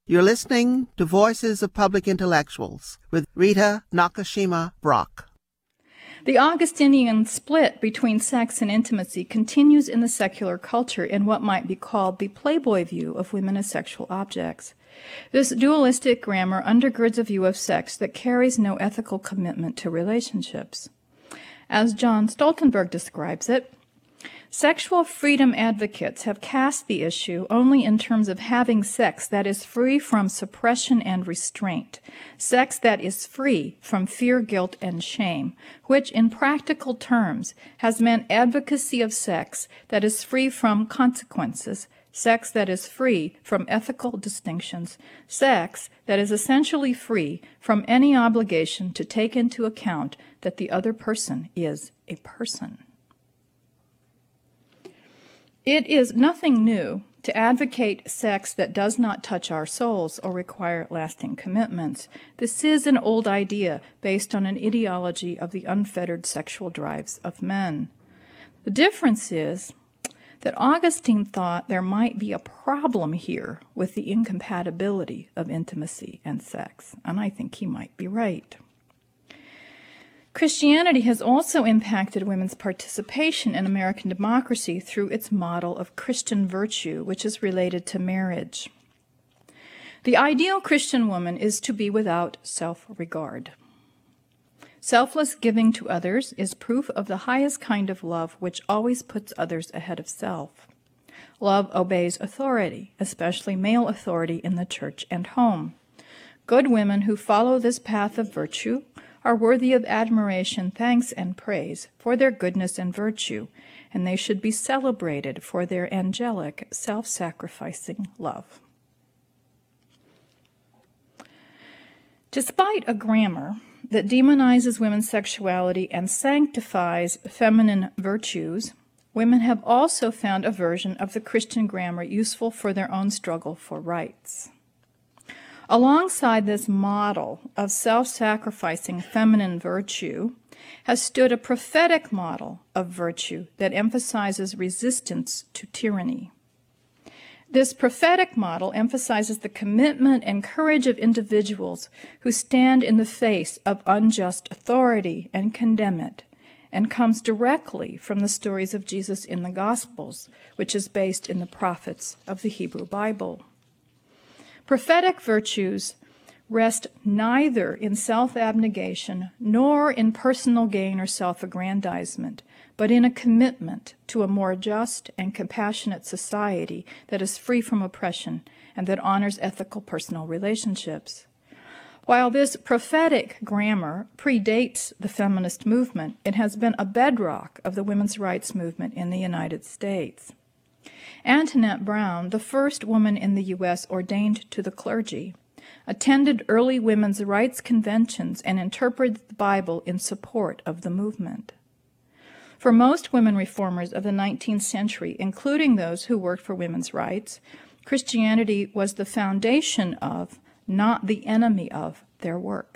You're listening to Voices of Public Intellectuals with Rita Nakashima Brock. The Augustinian split between sex and intimacy continues in the secular culture in what might be called the Playboy view of women as sexual objects. This dualistic grammar undergirds a view of sex that carries no ethical commitment to relationships. As John Stoltenberg describes it, sexual freedom advocates have cast the issue only in terms of having sex that is free from suppression and restraint, sex that is free from fear, guilt, and shame, which in practical terms has meant advocacy of sex that is free from consequences, sex that is free from ethical distinctions, sex that is essentially free from any obligation to take into account that the other person is a person. It is nothing new to advocate sex that does not touch our souls or require lasting commitments. This is an old idea based on an ideology of the unfettered sexual drives of men. The difference is that Augustine thought there might be a problem here with the incompatibility of intimacy and sex, and I think he might be right. Christianity has also impacted women's participation in American democracy through its model of Christian virtue, which is related to marriage. The ideal Christian woman is to be without self-regard. Selfless giving to others is proof of the highest kind of love, which always puts others ahead of self. Love obeys authority, especially male authority in the church and home. Good women who follow this path of virtue are worthy of admiration, thanks, and praise for their goodness and virtue, and they should be celebrated for their angelic, self-sacrificing love. Despite a grammar that demonizes women's sexuality and sanctifies feminine virtues, women have also found a version of the Christian grammar useful for their own struggle for rights. Alongside this model of self-sacrificing feminine virtue has stood a prophetic model of virtue that emphasizes resistance to tyranny. This prophetic model emphasizes the commitment and courage of individuals who stand in the face of unjust authority and condemn it, and comes directly from the stories of Jesus in the Gospels, which is based in the prophets of the Hebrew Bible. Prophetic virtues rest neither in self-abnegation nor in personal gain or self-aggrandizement, but in a commitment to a more just and compassionate society that is free from oppression and that honors ethical personal relationships. While this prophetic grammar predates the feminist movement, it has been a bedrock of the women's rights movement in the United States. Antoinette Brown, the first woman in the U.S. ordained to the clergy, attended early women's rights conventions and interpreted the Bible in support of the movement. For most women reformers of the 19th century, including those who worked for women's rights, Christianity was the foundation of, not the enemy of, their work.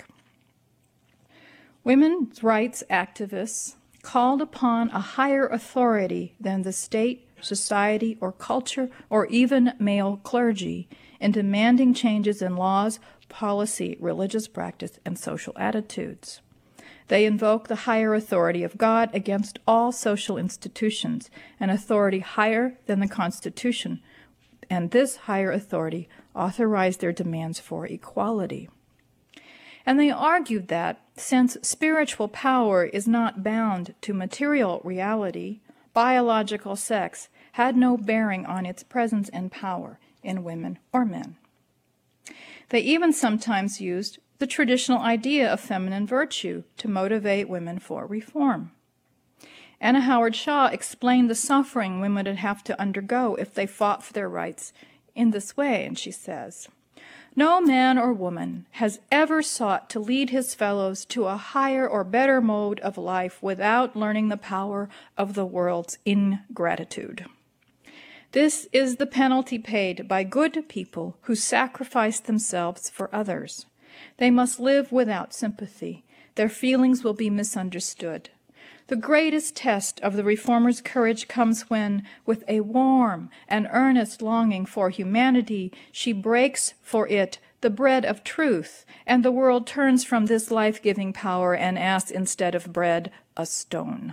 Women's rights activists called upon a higher authority than the state, society, or culture, or even male clergy in demanding changes in laws, policy, religious practice, and social attitudes. They invoke the higher authority of God against all social institutions, an authority higher than the Constitution, and this higher authority authorized their demands for equality. And they argued that, since spiritual power is not bound to material reality, biological sex had no bearing on its presence and power in women or men. They even sometimes used the traditional idea of feminine virtue to motivate women for reform. Anna Howard Shaw explained the suffering women would have to undergo if they fought for their rights in this way, and she says, "No man or woman has ever sought to lead his fellows to a higher or better mode of life without learning the power of the world's ingratitude. This is the penalty paid by good people who sacrifice themselves for others. They must live without sympathy. Their feelings will be misunderstood. The greatest test of the reformer's courage comes when, with a warm and earnest longing for humanity, she breaks for it the bread of truth, and the world turns from this life-giving power and asks instead of bread, a stone.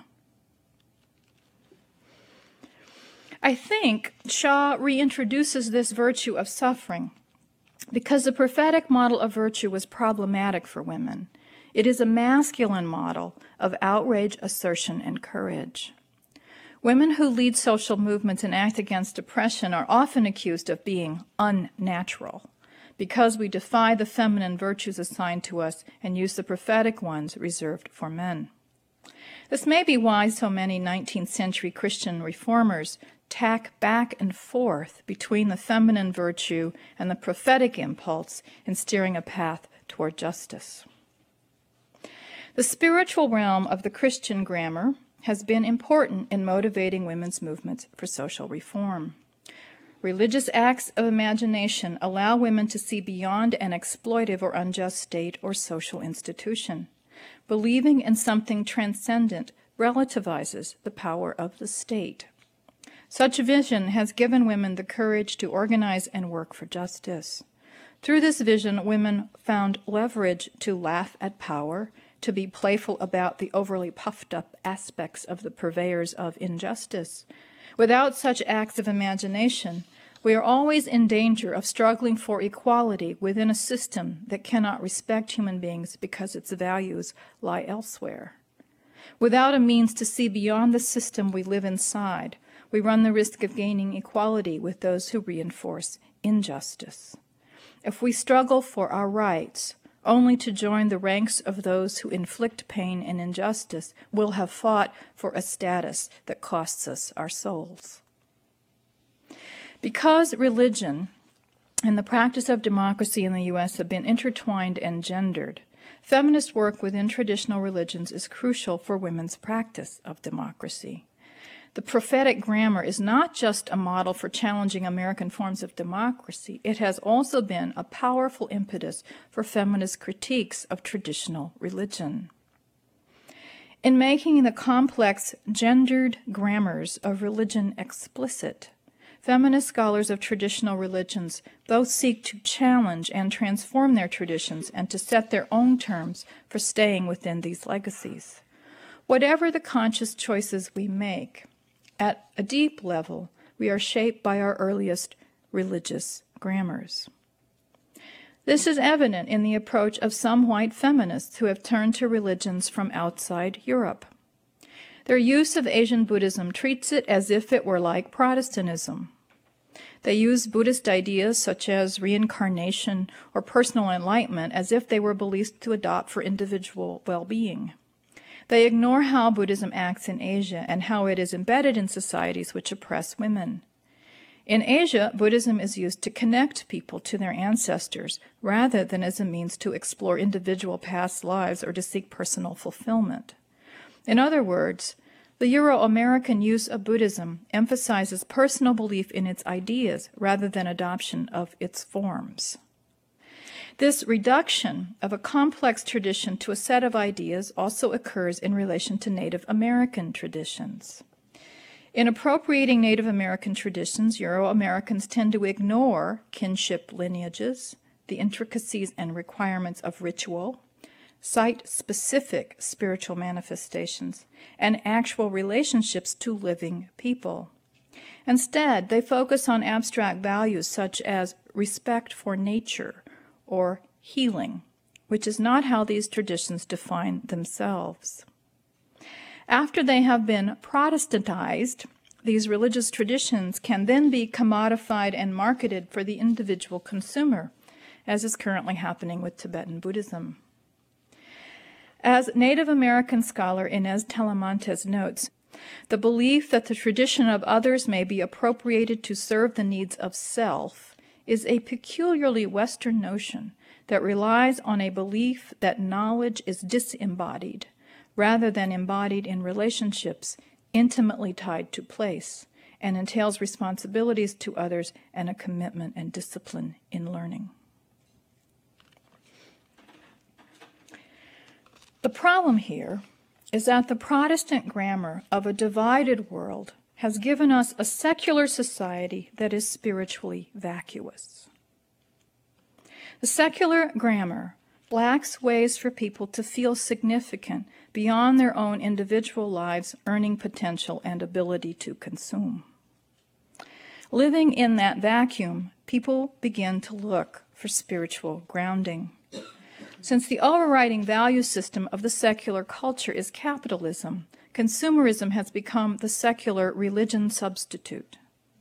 I think Shaw reintroduces this virtue of suffering because the prophetic model of virtue was problematic for women. It is a masculine model of outrage, assertion, and courage. Women who lead social movements and act against oppression are often accused of being unnatural because we defy the feminine virtues assigned to us and use the prophetic ones reserved for men. This may be why so many 19th century Christian reformers tack back and forth between the feminine virtue and the prophetic impulse in steering a path toward justice. The spiritual realm of the Christian grammar has been important in motivating women's movements for social reform. Religious acts of imagination allow women to see beyond an exploitive or unjust state or social institution. Believing in something transcendent relativizes the power of the state. Such a vision has given women the courage to organize and work for justice. Through this vision, women found leverage to laugh at power, to be playful about the overly puffed-up aspects of the purveyors of injustice. Without such acts of imagination, we are always in danger of struggling for equality within a system that cannot respect human beings because its values lie elsewhere. Without a means to see beyond the system we live inside, we run the risk of gaining equality with those who reinforce injustice. If we struggle for our rights only to join the ranks of those who inflict pain and injustice, we'll have fought for a status that costs us our souls. Because religion and the practice of democracy in the U.S. have been intertwined and gendered, feminist work within traditional religions is crucial for women's practice of democracy. The prophetic grammar is not just a model for challenging American forms of democracy, it has also been a powerful impetus for feminist critiques of traditional religion. In making the complex, gendered grammars of religion explicit, feminist scholars of traditional religions both seek to challenge and transform their traditions and to set their own terms for staying within these legacies. Whatever the conscious choices we make, at a deep level, we are shaped by our earliest religious grammars. This is evident in the approach of some white feminists who have turned to religions from outside Europe. Their use of Asian Buddhism treats it as if it were like Protestantism. They use Buddhist ideas such as reincarnation or personal enlightenment as if they were beliefs to adopt for individual well-being. They ignore how Buddhism acts in Asia and how it is embedded in societies which oppress women. In Asia, Buddhism is used to connect people to their ancestors rather than as a means to explore individual past lives or to seek personal fulfillment. In other words, the Euro-American use of Buddhism emphasizes personal belief in its ideas rather than adoption of its forms. This reduction of a complex tradition to a set of ideas also occurs in relation to Native American traditions. In appropriating Native American traditions, Euro-Americans tend to ignore kinship lineages, the intricacies and requirements of ritual, site-specific spiritual manifestations, and actual relationships to living people. Instead, they focus on abstract values such as respect for nature or healing, which is not how these traditions define themselves. After they have been Protestantized, these religious traditions can then be commodified and marketed for the individual consumer, as is currently happening with Tibetan Buddhism. As Native American scholar Inez Talamantes notes, the belief that the tradition of others may be appropriated to serve the needs of self is a peculiarly Western notion that relies on a belief that knowledge is disembodied rather than embodied in relationships intimately tied to place and entails responsibilities to others and a commitment and discipline in learning. The problem here is that the Protestant grammar of a divided world has given us a secular society that is spiritually vacuous. The secular grammar lacks ways for people to feel significant beyond their own individual lives' earning potential and ability to consume. Living in that vacuum, people begin to look for spiritual grounding. Since the overriding value system of the secular culture is capitalism, consumerism has become the secular religion substitute.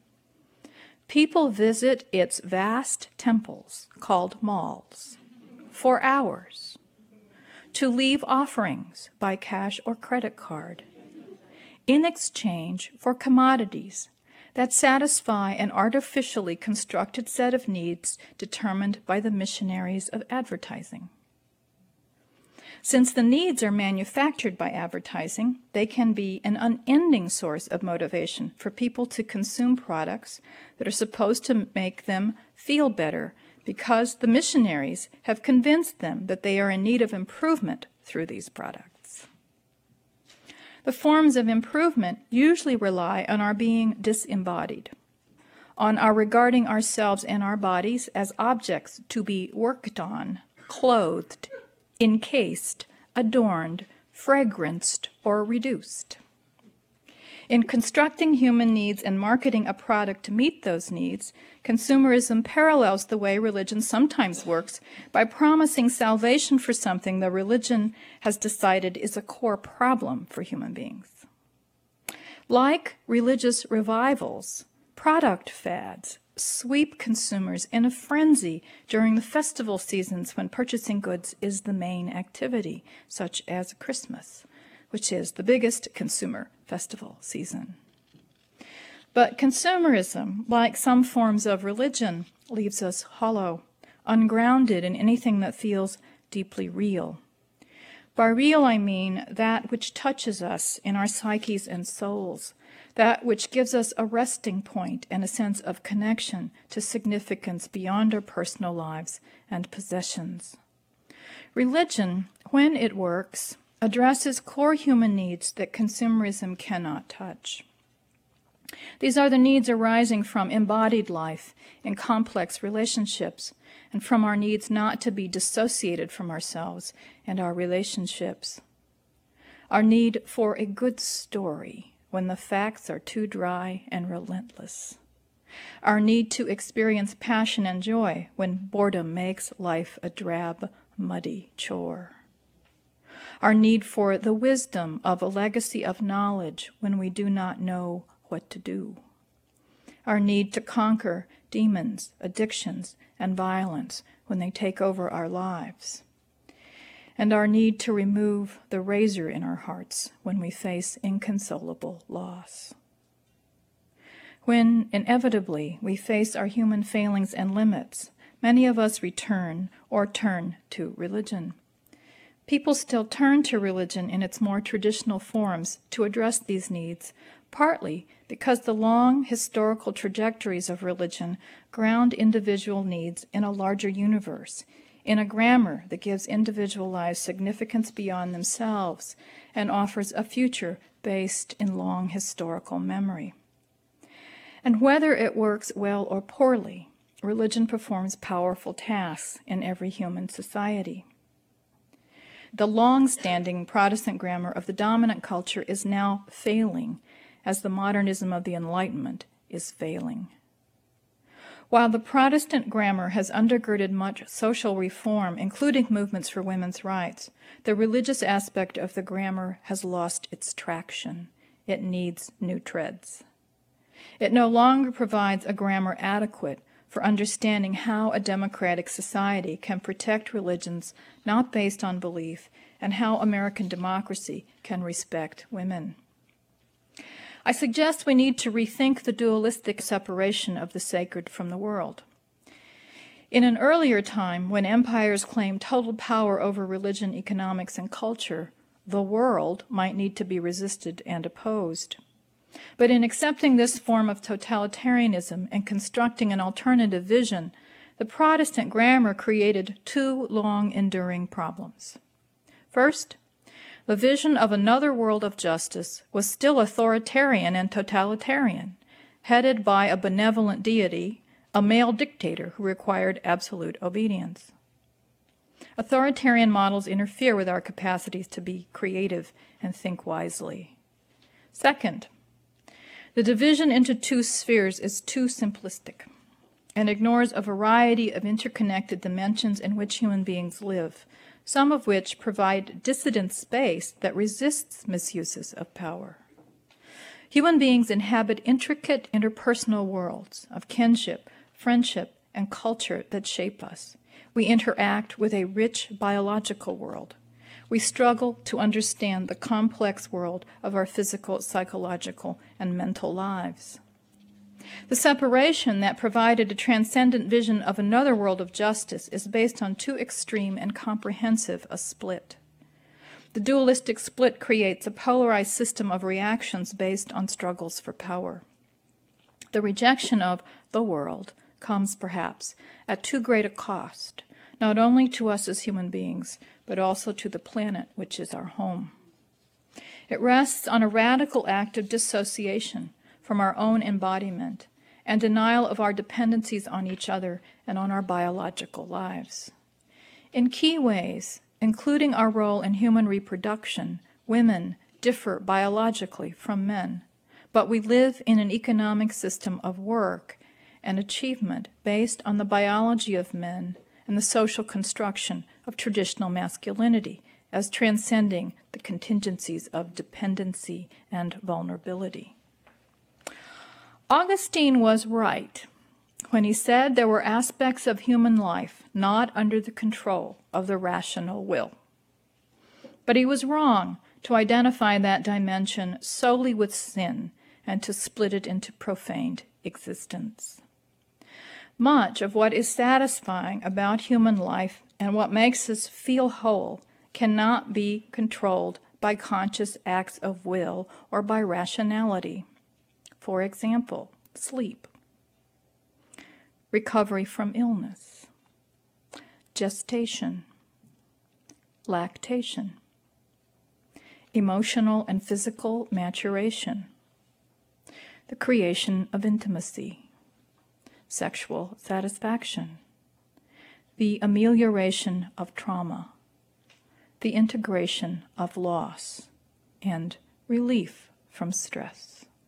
People visit its vast temples, called malls, for hours, to leave offerings by cash or credit card, in exchange for commodities that satisfy an artificially constructed set of needs determined by the missionaries of advertising. Since the needs are manufactured by advertising, they can be an unending source of motivation for people to consume products that are supposed to make them feel better because the missionaries have convinced them that they are in need of improvement through these products. The forms of improvement usually rely on our being disembodied, on our regarding ourselves and our bodies as objects to be worked on, clothed, encased, adorned, fragranced, or reduced. In constructing human needs and marketing a product to meet those needs, consumerism parallels the way religion sometimes works by promising salvation for something the religion has decided is a core problem for human beings. Like religious revivals, product fads sweep consumers in a frenzy during the festival seasons when purchasing goods is the main activity, such as Christmas, which is the biggest consumer festival season. But consumerism, like some forms of religion, leaves us hollow, ungrounded in anything that feels deeply real. By real, I mean that which touches us in our psyches and souls, that which gives us a resting point and a sense of connection to significance beyond our personal lives and possessions. Religion, when it works, addresses core human needs that consumerism cannot touch. These are the needs arising from embodied life in complex relationships and from our needs not to be dissociated from ourselves and our relationships. Our need for a good story when the facts are too dry and relentless. Our need to experience passion and joy when boredom makes life a drab, muddy chore. Our need for the wisdom of a legacy of knowledge when we do not know what to do. Our need to conquer demons, addictions, and violence when they take over our lives. And our need to remove the razor in our hearts when we face inconsolable loss. When, inevitably, we face our human failings and limits, many of us return or turn to religion. People still turn to religion in its more traditional forms to address these needs, partly because the long historical trajectories of religion ground individual needs in a larger universe, in a grammar that gives individual lives significance beyond themselves and offers a future based in long historical memory. And whether it works well or poorly, religion performs powerful tasks in every human society. The long-standing Protestant grammar of the dominant culture is now failing, as the modernism of the Enlightenment is failing. While the Protestant grammar has undergirded much social reform, including movements for women's rights, the religious aspect of the grammar has lost its traction. It needs new treads. It no longer provides a grammar adequate for understanding how a democratic society can protect religions not based on belief and how American democracy can respect women. I suggest we need to rethink the dualistic separation of the sacred from the world. In an earlier time, when empires claimed total power over religion, economics, and culture, the world might need to be resisted and opposed. But in accepting this form of totalitarianism and constructing an alternative vision, the Protestant grammar created two long-enduring problems. First, The vision of another world of justice was still authoritarian and totalitarian, headed by a benevolent deity, a male dictator who required absolute obedience. Authoritarian models interfere with our capacities to be creative and think wisely. Second, the division into two spheres is too simplistic and ignores a variety of interconnected dimensions in which human beings live, some of which provide dissident space that resists misuses of power. Human beings inhabit intricate interpersonal worlds of kinship, friendship, and culture that shape us. We interact with a rich biological world. We struggle to understand the complex world of our physical, psychological, and mental lives. The separation that provided a transcendent vision of another world of justice is based on too extreme and comprehensive a split. The dualistic split creates a polarized system of reactions based on struggles for power. The rejection of the world comes, perhaps, at too great a cost, not only to us as human beings, but also to the planet, which is our home. It rests on a radical act of dissociation from our own embodiment and denial of our dependencies on each other and on our biological lives. In key ways, including our role in human reproduction, women differ biologically from men, but we live in an economic system of work and achievement based on the biology of men and the social construction of traditional masculinity as transcending the contingencies of dependency and vulnerability. Augustine was right when he said there were aspects of human life not under the control of the rational will. But he was wrong to identify that dimension solely with sin and to split it into profaned existence. Much of what is satisfying about human life and what makes us feel whole cannot be controlled by conscious acts of will or by rationality. For example, sleep, recovery from illness, gestation, lactation, emotional and physical maturation, the creation of intimacy, sexual satisfaction, the amelioration of trauma, the integration of loss, and relief from stress.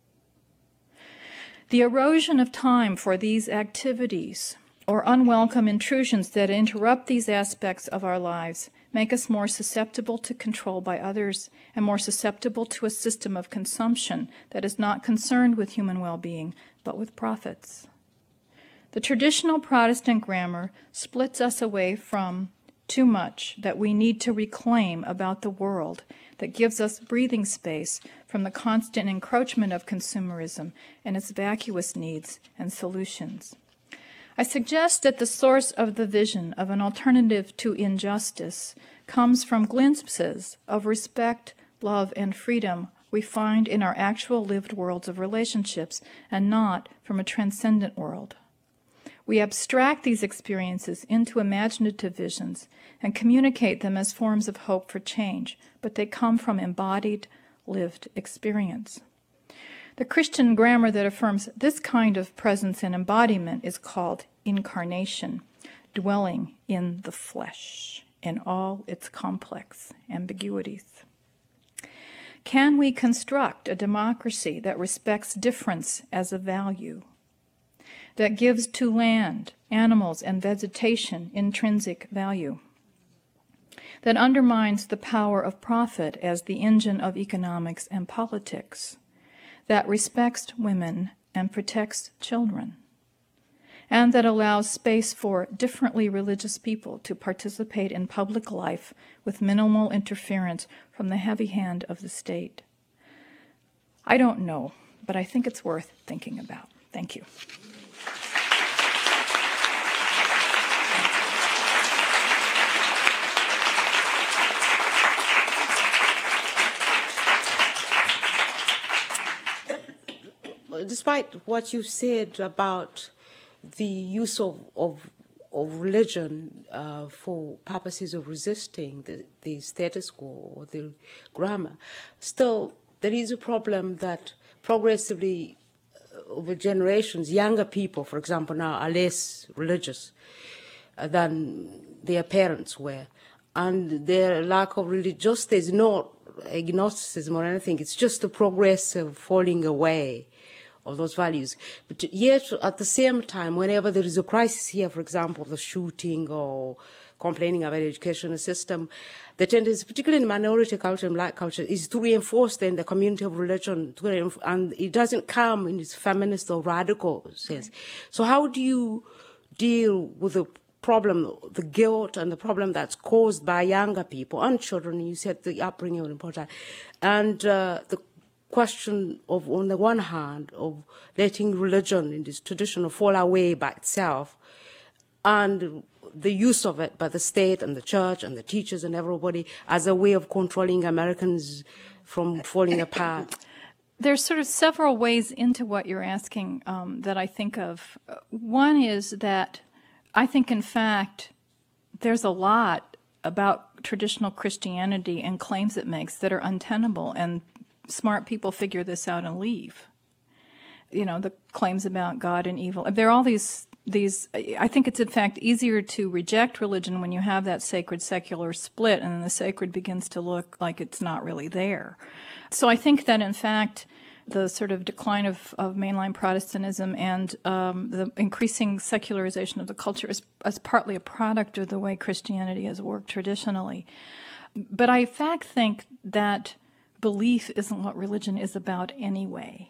The erosion of time for these activities or unwelcome intrusions that interrupt these aspects of our lives make us more susceptible to control by others and more susceptible to a system of consumption that is not concerned with human well-being, but with profits. The traditional Protestant grammar splits us away from too much that we need to reclaim about the world that gives us breathing space from the constant encroachment of consumerism and its vacuous needs and solutions. I suggest that the source of the vision of an alternative to injustice comes from glimpses of respect, love, and freedom we find in our actual lived worlds of relationships and not from a transcendent world. We abstract these experiences into imaginative visions and communicate them as forms of hope for change, but they come from embodied, lived experience. The Christian grammar that affirms this kind of presence and embodiment is called incarnation, dwelling in the flesh in all its complex ambiguities. Can we construct a democracy that respects difference as a value, that gives to land, animals, and vegetation intrinsic value, that undermines the power of profit as the engine of economics and politics, that respects women and protects children, and that allows space for differently religious people to participate in public life with minimal interference from the heavy hand of the state? I don't know, but I think it's worth thinking about. Thank you. Despite what you said about the use of of religion for purposes of resisting the status quo or the grammar, still there is a problem that progressively over generations, younger people, for example, now are less religious than their parents were. And their lack of religiosity is not agnosticism or anything, it's just a progressive falling away of those values. But yet, at the same time, whenever there is a crisis here, for example, the shooting or complaining about the educational system, the tendency, particularly in minority culture and black culture, is to reinforce then the community of religion, and it doesn't come in its feminist or radical sense. So how do you deal with the problem, the guilt and the problem that's caused by younger people and children? You said the upbringing was important. And the question of, on the one hand, of letting religion in this tradition fall away by itself, and the use of it by the state and the church and the teachers and everybody as a way of controlling Americans from falling apart. There's sort of several ways into what you're asking that I think of. One is that I think, in fact, there's a lot about traditional Christianity and claims it makes that are untenable, and smart people figure this out and leave. You know, the claims about God and evil. There are all these, I think it's in fact easier to reject religion when you have that sacred-secular split, and then the sacred begins to look like it's not really there. So I think that, in fact, the sort of decline of mainline Protestantism and the increasing secularization of the culture is partly a product of the way Christianity has worked traditionally. But I in fact think that belief isn't what religion is about anyway.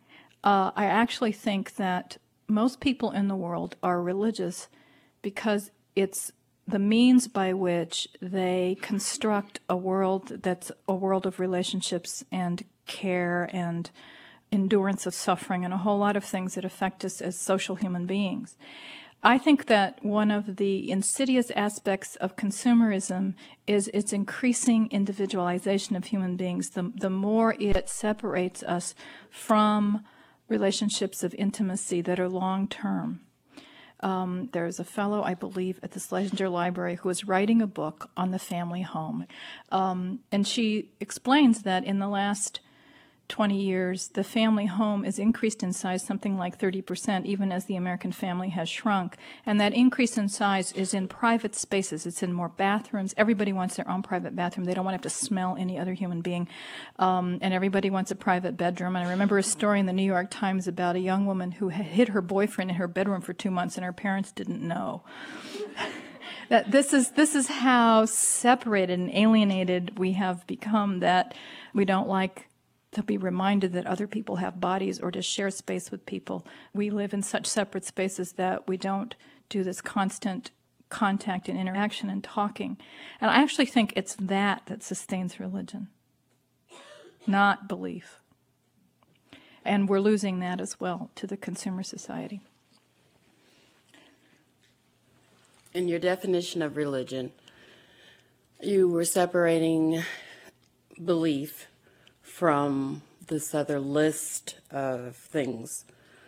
I actually think that most people in the world are religious because it's the means by which they construct a world that's a world of relationships and care and endurance of suffering and a whole lot of things that affect us as social human beings. I think that one of the insidious aspects of consumerism is its increasing individualization of human beings. The more it separates us from relationships of intimacy that are long-term. There's a fellow, I believe, at the Schlesinger Library who is writing a book on the family home. And she explains that in the last 20 years, the family home is increased in size something like 30%, even as the American family has shrunk. And that increase in size is in private spaces. It's in more bathrooms. Everybody wants their own private bathroom. They don't want to have to smell any other human being. And everybody wants a private bedroom. And I remember a story in the New York Times about a young woman who had hid her boyfriend in her bedroom for 2 months, and her parents didn't know. That this is how separated and alienated we have become, that we don't like to be reminded that other people have bodies or to share space with people. We live in such separate spaces that we don't do this constant contact and interaction and talking. And I actually think it's that sustains religion, not belief. And we're losing that as well to the consumer society. In your definition of religion, you were separating belief from this other list of things,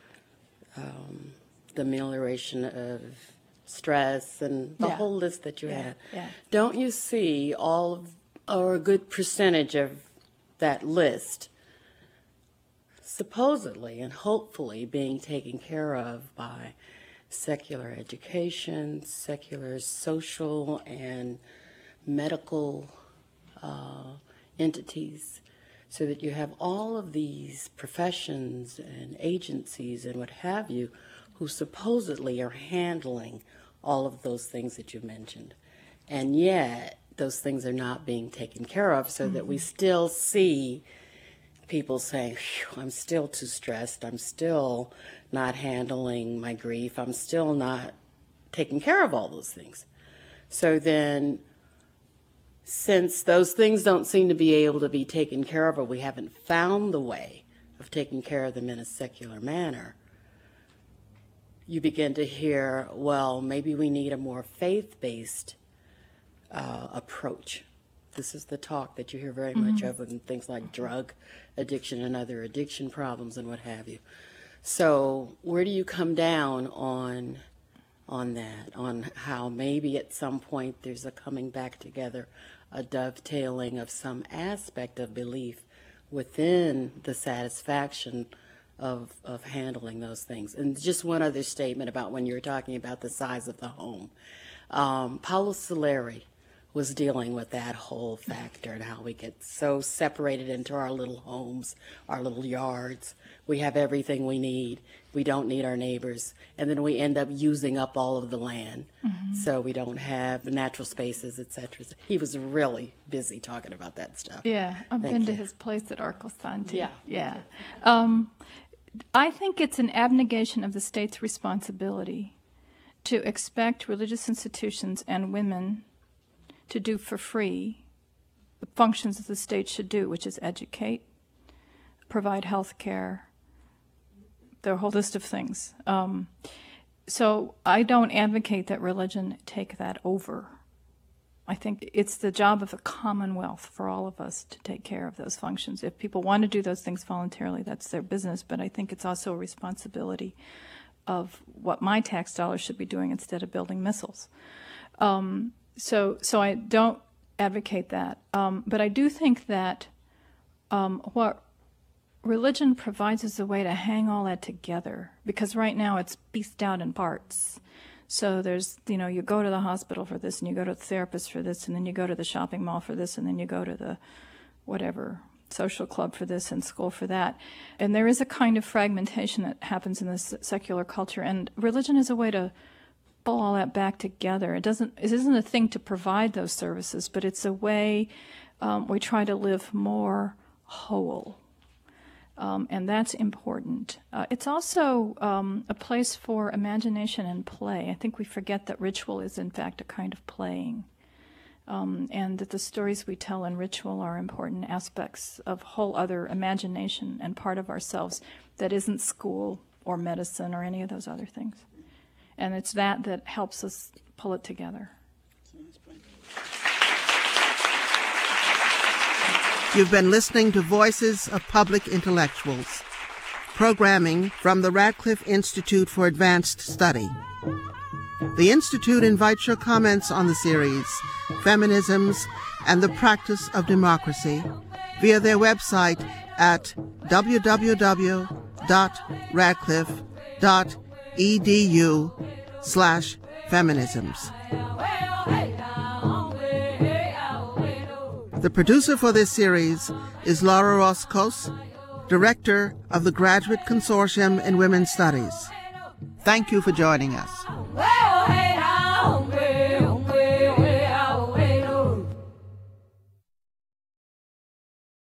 the amelioration of stress and the whole list that you had. Yeah. Don't you see all of, or a good percentage of that list supposedly and hopefully being taken care of by secular education, secular social and medical entities, so that you have all of these professions and agencies and what have you who supposedly are handling all of those things that you mentioned. And yet those things are not being taken care of, so that we still see people saying, I'm still too stressed, I'm still not handling my grief, I'm still not taking care of all those things. So then, since those things don't seem to be able to be taken care of, or we haven't found the way of taking care of them in a secular manner, you begin to hear, well, maybe we need a more faith-based approach. This is the talk that you hear very much of in things like drug addiction and other addiction problems and what have you. So where do you come down on on that, on how maybe at some point there's a coming back together, a dovetailing of some aspect of belief within the satisfaction of handling those things. And just one other statement about when you were talking about the size of the home. Paulo Soleri was dealing with that whole factor and how we get so separated into our little homes, our little yards. We have everything we need. We don't need our neighbors. And then we end up using up all of the land. So we don't have natural spaces, etc. He was really busy talking about that stuff. Yeah, I've Thank been to you. his place at Arcosanti. Yeah. Yeah. I think it's an abnegation of the state's responsibility to expect religious institutions and women to do for free the functions that the state should do, which is educate, provide health care, there are a whole list of things. So I don't advocate that religion take that over. I think it's the job of the Commonwealth for all of us to take care of those functions. If people want to do those things voluntarily, that's their business, but I think it's also a responsibility of what my tax dollars should be doing instead of building missiles. So I don't advocate that. But I do think that what religion provides is a way to hang all that together, because right now it's pieced out in parts. So there's, you go to the hospital for this, and you go to the therapist for this, and then you go to the shopping mall for this, and then you go to the whatever social club for this and school for that. And there is a kind of fragmentation that happens in this secular culture, and religion is a way to pull all that back together. It isn't a thing to provide those services, but it's a way we try to live more whole. And that's important. It's also a place for imagination and play. I think we forget that ritual is, in fact, a kind of playing, and that the stories we tell in ritual are important aspects of whole other imagination and part of ourselves that isn't school or medicine or any of those other things. And it's that helps us pull it together. You've been listening to Voices of Public Intellectuals, programming from the Radcliffe Institute for Advanced Study. The Institute invites your comments on the series, Feminisms and the Practice of Democracy, via their website at www.radcliffe.edu/feminisms. The producer for this series is Laura Roscos, Director of the Graduate Consortium in Women's Studies. Thank you for joining us.